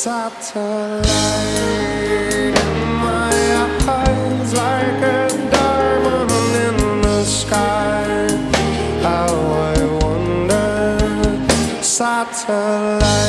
Satellite in my eyes, like a diamond in the sky. How I wonder, satellite.